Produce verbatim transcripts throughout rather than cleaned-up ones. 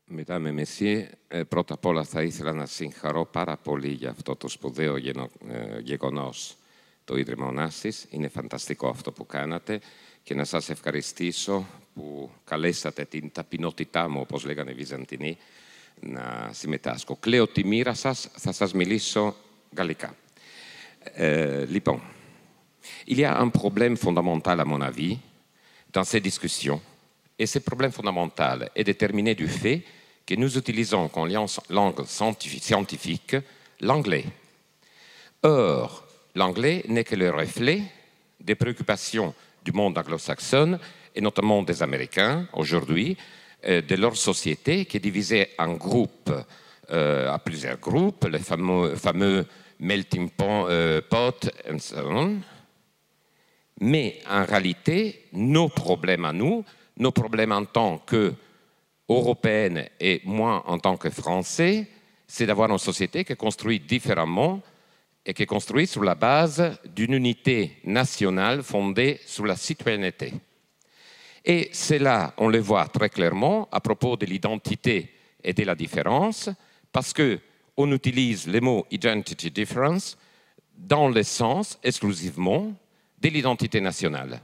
Mesdames et messieurs, πρώτα απ' όλα θα ήθελα να συγχαρώ πάρα πολύ για αυτό το σπουδαίο γεγονός το Ίδρυμα Ωνάσης. Είναι φανταστικό αυτό που κάνατε και να σας ευχαριστήσω που καλέσατε την ταπεινότητά μου, όπως λέγανε οι Βυζαντινοί, να συμμετάσχω. Κλαίω τη μοίρα σας, θα σας μιλήσω γαλλικά. Euh, λοιπόν, il y a un problème fondamental, à mon avis, dans ces discussions. Et ce problème fondamental est déterminé du fait que nous utilisons comme langue scientifique l'anglais. Or, l'anglais n'est que le reflet des préoccupations du monde anglo-saxon, et notamment des Américains aujourd'hui, euh, de leur société qui est divisée en groupes, euh, à plusieurs groupes, les fameux, fameux melting pot, euh, pot and so on. Mais en réalité, nos problèmes à nous, nos problèmes en tant qu'Européennes et moi en tant que Français, c'est d'avoir une société qui est construite différemment et qui est construite sur la base d'une unité nationale fondée sur la citoyenneté. Et cela, on le voit très clairement à propos de l'identité et de la différence, parce qu'on utilise le mot « identity difference » dans le sens exclusivement de l'identité nationale.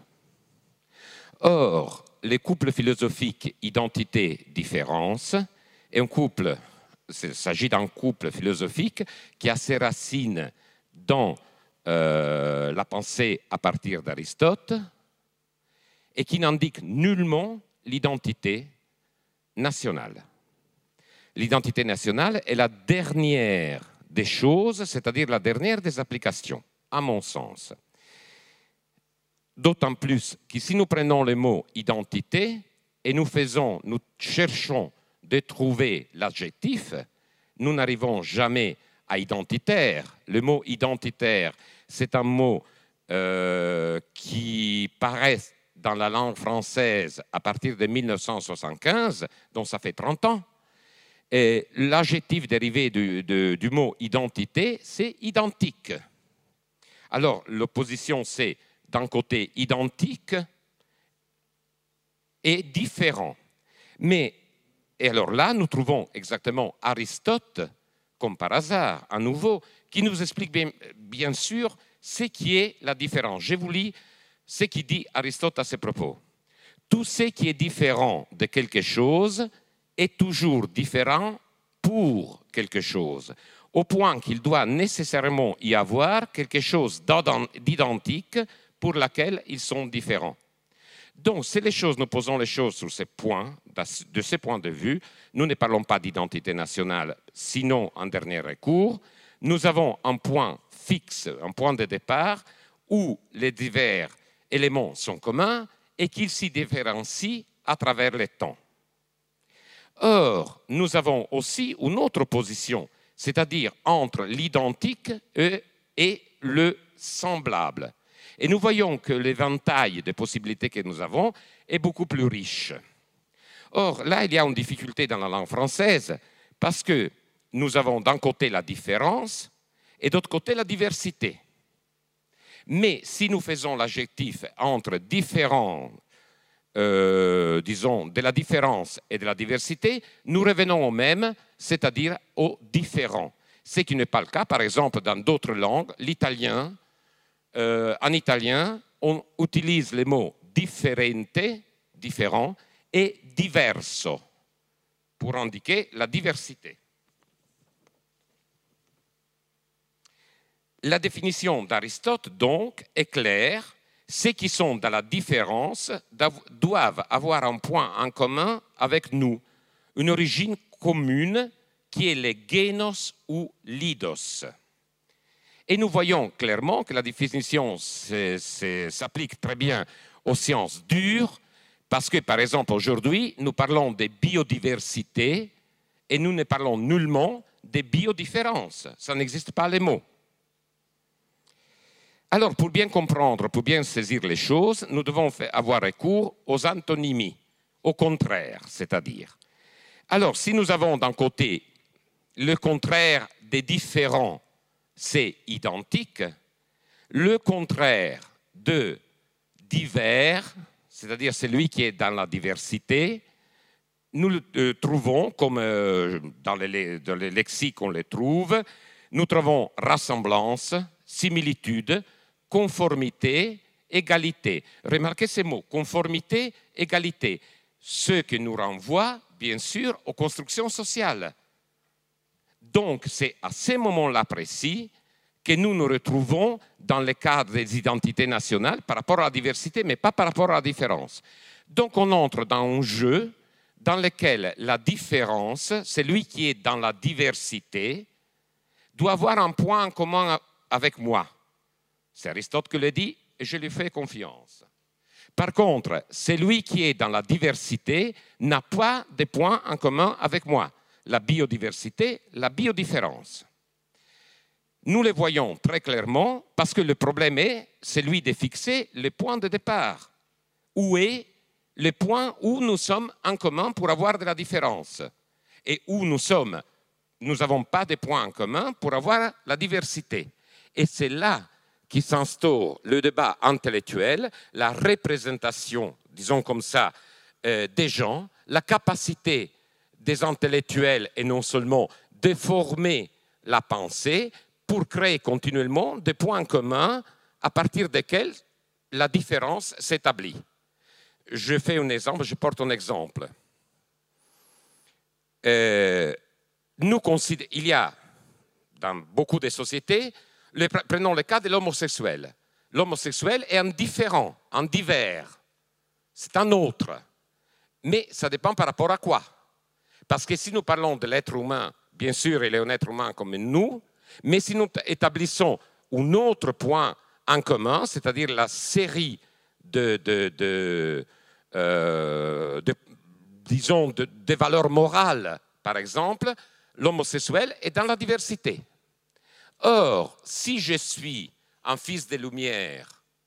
Or, le couple philosophique identité-différence est un couple, il s'agit d'un couple philosophique qui a ses racines dans euh, la pensée à partir d'Aristote et qui n'indique nullement l'identité nationale. L'identité nationale est la dernière des choses, c'est-à-dire la dernière des applications, à mon sens. D'autant plus que si nous prenons le mot identité et nous faisons, nous cherchons de trouver l'adjectif, nous n'arrivons jamais à identitaire. Le mot identitaire, c'est un mot euh, qui paraît dans la langue française à partir de mille neuf cent soixante-quinze, donc ça fait trente ans. Et l'adjectif dérivé du, du, du mot identité, c'est identique. Alors, l'opposition, c'est d'un côté identique et différent. Mais, et alors là, nous trouvons exactement Aristote, comme par hasard, à nouveau, qui nous explique bien, bien sûr ce qui est la différence. Je vous lis ce qu'il dit Aristote à ce propos. Tout ce qui est différent de quelque chose est toujours différent pour quelque chose, au point qu'il doit nécessairement y avoir quelque chose d'identique pour laquelle ils sont différents. Donc, si les choses, nous posons les choses sur ces points, de ce point de vue, nous ne parlons pas d'identité nationale, sinon en dernier recours. Nous avons un point fixe, un point de départ, où les divers éléments sont communs et qu'ils s'y différencient à travers le temps. Or, nous avons aussi une autre position, c'est-à-dire entre l'identique et le semblable. Et nous voyons que l'éventail des possibilités que nous avons est beaucoup plus riche. Or, là, il y a une difficulté dans la langue française parce que nous avons d'un côté la différence et d'autre côté la diversité. Mais si nous faisons l'adjectif entre différents, euh, disons, de la différence et de la diversité, nous revenons au même, c'est-à-dire au différent. Ce qui n'est pas le cas, par exemple, dans d'autres langues, l'italien. Euh, en italien, on utilise les mots differente, différent, et diverso pour indiquer la diversité. La définition d'Aristote, donc, est claire. Ceux qui sont dans la différence doivent avoir un point en commun avec nous, une origine commune qui est le génos ou l'idos. Et nous voyons clairement que la définition s'applique très bien aux sciences dures, parce que, par exemple, aujourd'hui, nous parlons de biodiversité et nous ne parlons nullement de biodifférence. Ça n'existe pas les mots. Alors, pour bien comprendre, pour bien saisir les choses, nous devons avoir recours aux antonymies, au contraire, c'est-à-dire. Alors, si nous avons d'un côté le contraire des différents, c'est identique. Le contraire de divers, c'est-à-dire celui qui est dans la diversité, nous le euh, trouvons, comme euh, dans, les, dans les lexiques on les trouve, nous trouvons rassemblance, similitude, conformité, égalité. Remarquez ces mots, conformité, égalité. Ce qui nous renvoie, bien sûr, aux constructions sociales. Donc, c'est à ces moments-là précis que nous nous retrouvons dans le cadre des identités nationales par rapport à la diversité, mais pas par rapport à la différence. Donc, on entre dans un jeu dans lequel la différence, celui qui est dans la diversité, doit avoir un point en commun avec moi. C'est Aristote qui le dit et je lui fais confiance. Par contre, celui qui est dans la diversité n'a pas de points en commun avec moi. La biodiversité, la biodifférence. Nous le voyons très clairement parce que le problème est celui de fixer le point de départ. Où est le point où nous sommes en commun pour avoir de la différence et où nous sommes, nous n'avons pas de points en commun pour avoir la diversité. Et c'est là qui s'instaure le débat intellectuel, la représentation, disons comme ça, euh, des gens, la capacité des intellectuels et non seulement de former la pensée pour créer continuellement des points communs à partir desquels la différence s'établit. Je fais un exemple, je porte un exemple. Euh, nous considérons, il y a dans beaucoup de sociétés, le, prenons le cas de l'homosexuel. L'homosexuel est un différent, un divers. C'est un autre. Mais ça dépend par rapport à quoi? Parce que si nous parlons de l'être humain, bien sûr, il est un être humain comme nous, mais si nous établissons un autre point en commun, c'est-à-dire la série de, de, de, euh, de disons, de, de valeurs morales, par exemple, l'homosexuel est dans la diversité. Or, si je suis un fils de lumière,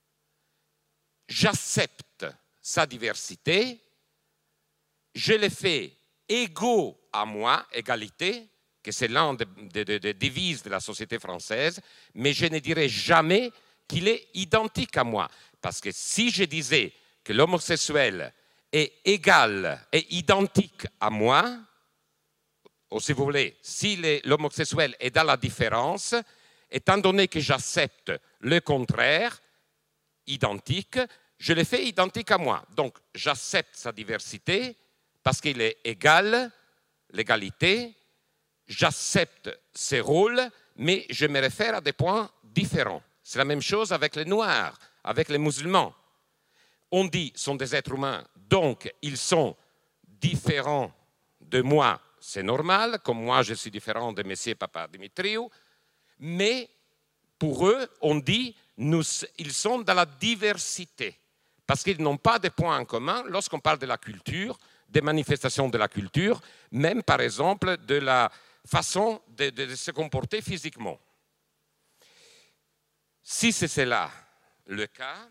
j'accepte sa diversité, je le fais égaux à moi, égalité, que c'est l'un des de, de, de devises de la société française, mais je ne dirai jamais qu'il est identique à moi. Parce que si je disais que l'homosexuel est égal et identique à moi, ou si vous voulez, si l'homosexuel est dans la différence, étant donné que j'accepte le contraire, identique, je le fais identique à moi. Donc, j'accepte sa diversité parce qu'il est égal, l'égalité, j'accepte ses rôles, mais je me réfère à des points différents. C'est la même chose avec les Noirs, avec les musulmans. On dit qu'ils sont des êtres humains, donc ils sont différents de moi, c'est normal, comme moi je suis différent de Monsieur Papa Dimitriou, mais pour eux, on dit nous, ils sont dans la diversité, parce qu'ils n'ont pas de points en commun lorsqu'on parle de la culture, des manifestations de la culture, même par exemple de la façon de, de, de se comporter physiquement. Si c'est cela le cas,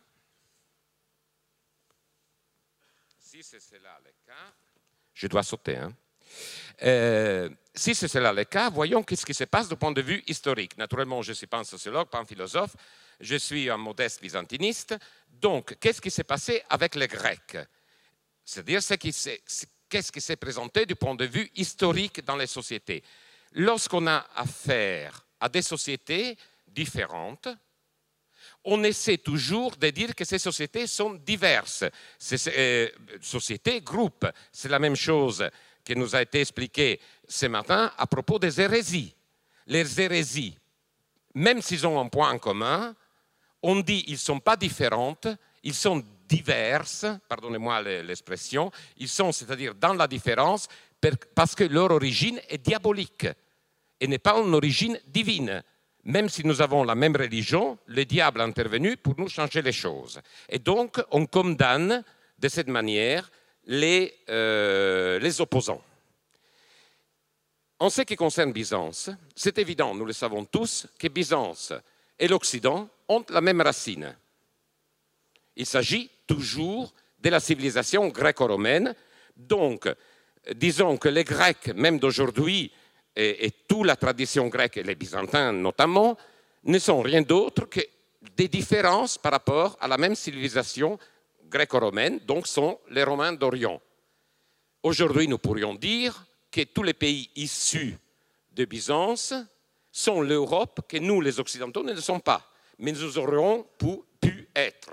si c'est cela le cas, je dois sauter, hein. Euh, si c'est cela le cas, voyons qu'est-ce qui se passe du point de vue historique. Naturellement, je ne suis pas un sociologue, pas un philosophe, je suis un modeste byzantiniste. Donc, qu'est-ce qui s'est passé avec les Grecs? C'est-à-dire ce qui qu'est-ce qui s'est présenté du point de vue historique dans les sociétés. Lorsqu'on a affaire à des sociétés différentes, on essaie toujours de dire que ces sociétés sont diverses. Ces euh, sociétés, groupes, c'est la même chose qui nous a été expliqué ce matin à propos des hérésies. Les hérésies, même s'ils ont un point en commun, on dit qu'ils ne sont pas différentes, ils sont diverses, pardonnez-moi l'expression, ils sont, c'est-à-dire dans la différence, parce que leur origine est diabolique et n'est pas une origine divine. Même si nous avons la même religion, le diable est intervenu pour nous changer les choses. Et donc, on condamne de cette manière les, euh, les opposants. En ce qui concerne Byzance, c'est évident, nous le savons tous, que Byzance et l'Occident ont la même racine. Il s'agit toujours de la civilisation gréco-romaine. Donc, disons que les Grecs, même d'aujourd'hui, et, et toute la tradition grecque, et les Byzantins notamment, ne sont rien d'autre que des différences par rapport à la même civilisation gréco-romaine, donc sont les Romains d'Orient. Aujourd'hui, nous pourrions dire que tous les pays issus de Byzance sont l'Europe que nous, les Occidentaux, ne sommes pas, mais nous aurions pu, pu être.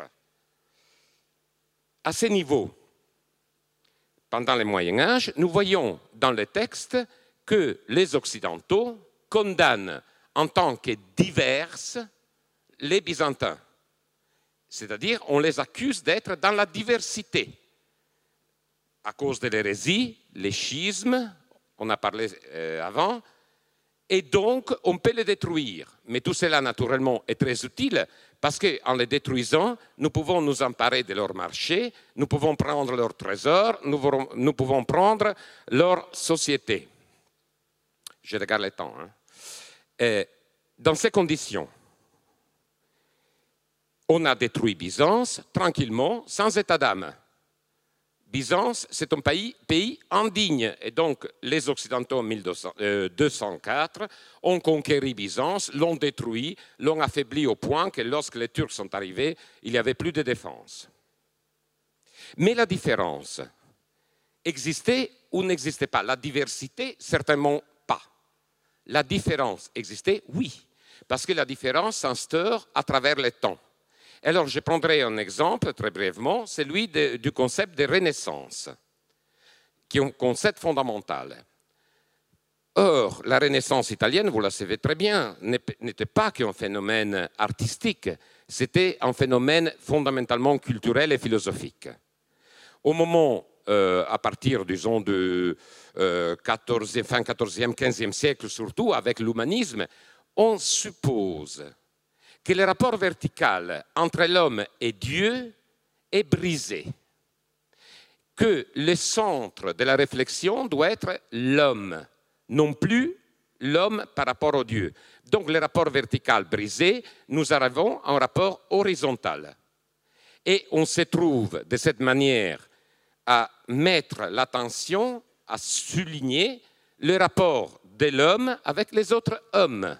À ce niveau, pendant le Moyen Âge, nous voyons dans les textes que les Occidentaux condamnent en tant que diverses les Byzantins. C'est-à-dire, on les accuse d'être dans la diversité. À cause de l'hérésie, les schismes, on a parlé euh, avant, et donc on peut les détruire. Mais tout cela, naturellement, est très utile parce qu'en les détruisant, nous pouvons nous emparer de leur marché, nous pouvons prendre leurs trésors, nous, nous pouvons prendre leur société. Je regarde le temps. Hein. Et dans ces conditions, on a détruit Byzance tranquillement, sans état d'âme. Byzance, c'est un pays, pays indigne. Et donc, les Occidentaux en mille deux cent quatre ont conquéri Byzance, l'ont détruit, l'ont affaibli au point que lorsque les Turcs sont arrivés, il n'y avait plus de défense. Mais la différence existait ou n'existait pas. La diversité, certainement pas. La différence existait, oui, parce que la différence s'instaure à travers le temps. Alors, je prendrai un exemple, très brièvement, celui de, du concept de Renaissance, qui est un concept fondamental. Or, la Renaissance italienne, vous la savez très bien, n'était pas qu'un phénomène artistique, c'était un phénomène fondamentalement culturel et philosophique. Au moment, euh, à partir, disons, du euh, quatorzième, fin quatorzième, quinzième siècle, surtout avec l'humanisme, on suppose que le rapport vertical entre l'homme et Dieu est brisé, que le centre de la réflexion doit être l'homme, non plus l'homme par rapport au Dieu. Donc le rapport vertical brisé, nous arrivons à un rapport horizontal. Et on se trouve de cette manière à mettre l'attention, à souligner le rapport de l'homme avec les autres hommes.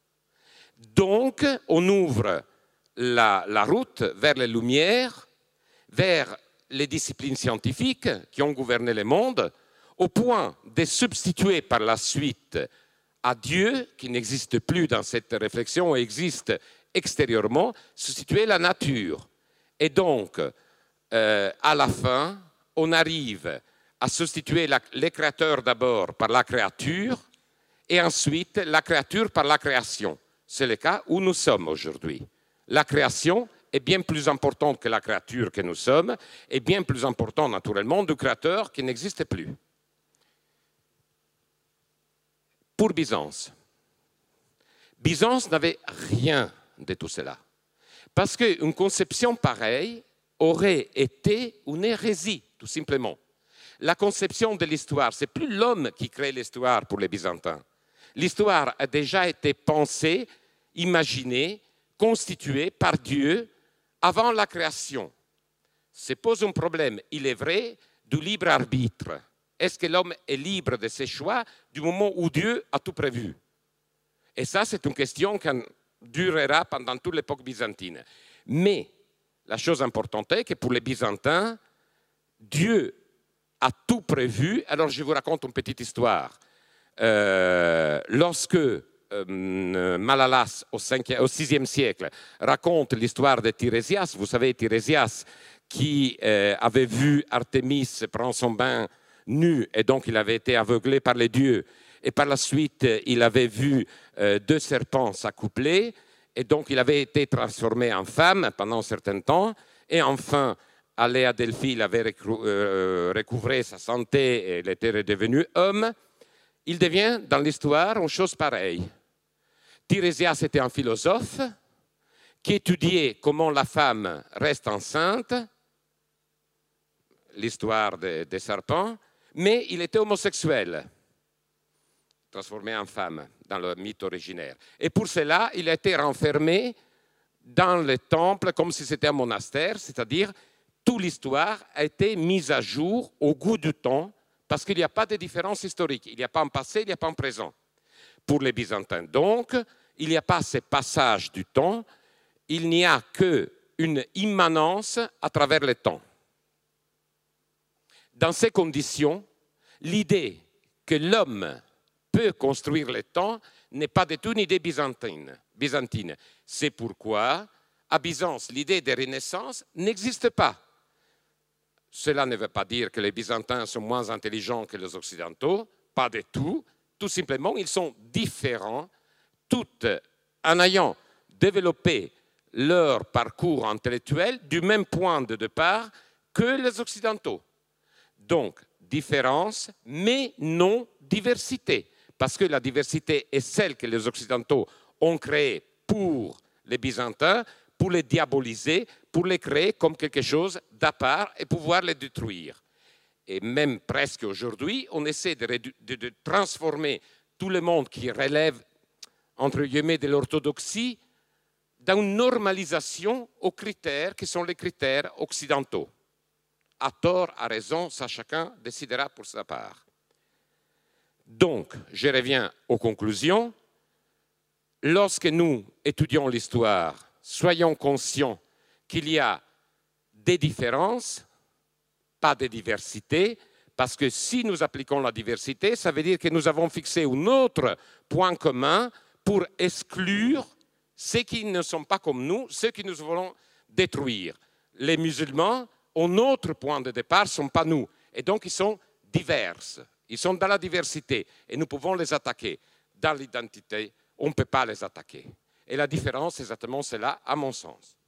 Donc, on ouvre la, la route vers les Lumières, vers les disciplines scientifiques qui ont gouverné le monde, au point de substituer par la suite à Dieu, qui n'existe plus dans cette réflexion, existe extérieurement, substituer la nature. Et donc, euh, à la fin, on arrive à substituer la, les créateurs d'abord par la créature, et ensuite la créature par la création. C'est le cas où nous sommes aujourd'hui. La création est bien plus importante que la créature que nous sommes, et bien plus importante naturellement du créateur qui n'existe plus. Pour Byzance, Byzance n'avait rien de tout cela. Parce qu'une conception pareille aurait été une hérésie, tout simplement. La conception de l'histoire, ce n'est plus l'homme qui crée l'histoire pour les Byzantins. L'histoire a déjà été pensée, imaginée, constituée par Dieu avant la création. Se pose un problème, il est vrai, du libre arbitre. Est-ce que l'homme est libre de ses choix du moment où Dieu a tout prévu? Et ça, c'est une question qui durera pendant toute l'époque byzantine. Mais la chose importante est que pour les Byzantins, Dieu a tout prévu. Alors, je vous raconte une petite histoire. Euh, lorsque euh, Malalas, au, cinquième, au sixième siècle, raconte l'histoire de Tirésias, vous savez, Tirésias, qui euh, avait vu Artémis prendre son bain nu, et donc il avait été aveuglé par les dieux, et par la suite, il avait vu euh, deux serpents s'accoupler, et donc il avait été transformé en femme pendant un certain temps, et enfin, allé à Delphi, il avait recouvré sa santé, et il était redevenu homme. Il devient, dans l'histoire, une chose pareille. Tirésias était un philosophe qui étudiait comment la femme reste enceinte, l'histoire des, des serpents, mais il était homosexuel, transformé en femme dans le mythe originaire. Et pour cela, il a été renfermé dans le temple comme si c'était un monastère, c'est-à-dire toute l'histoire a été mise à jour au goût du temps, parce qu'il n'y a pas de différence historique. Il n'y a pas un passé, il n'y a pas un présent. Pour les Byzantins, donc, il n'y a pas ce passage du temps, il n'y a qu'une immanence à travers le temps. Dans ces conditions, L'idée que l'homme peut construire le temps n'est pas du tout une idée byzantine. byzantine. C'est pourquoi, à Byzance, l'idée de renaissance n'existe pas. Cela ne veut pas dire que les Byzantins sont moins intelligents que les Occidentaux, pas du tout. Tout simplement, ils sont différents, tout en ayant développé leur parcours intellectuel du même point de départ que les Occidentaux. Donc, différence, mais non diversité, parce que la diversité est celle que les Occidentaux ont créée pour les Byzantins, pour les diaboliser, pour les créer comme quelque chose d'à part et pouvoir les détruire. Et même presque aujourd'hui, on essaie de, de, de transformer tout le monde qui relève, entre guillemets, de l'orthodoxie dans une normalisation aux critères qui sont les critères occidentaux. À tort, à raison, ça chacun décidera pour sa part. Donc, je reviens aux conclusions. Lorsque nous étudions l'histoire, soyons conscients qu'il y a des différences, pas de diversité, parce que si nous appliquons la diversité, ça veut dire que nous avons fixé un autre point commun pour exclure ceux qui ne sont pas comme nous, ceux qui nous voulons détruire. Les musulmans, au notre point de départ, ne sont pas nous. Et donc, ils sont divers. Ils sont dans la diversité. Et nous pouvons les attaquer. Dans l'identité, on ne peut pas les attaquer. Et la différence, exactement, c'est là, à mon sens.